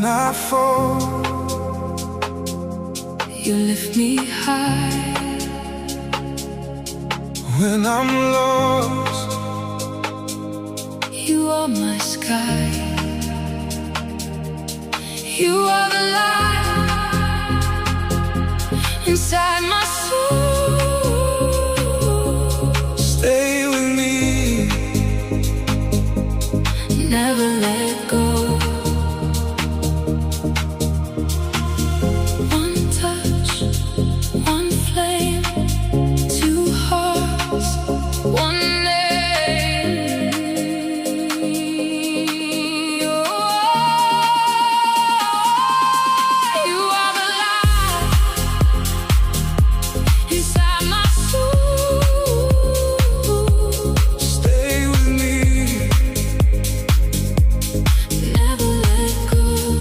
when I fall, you lift me high. when I'm lost, you are my sky. You are the light inside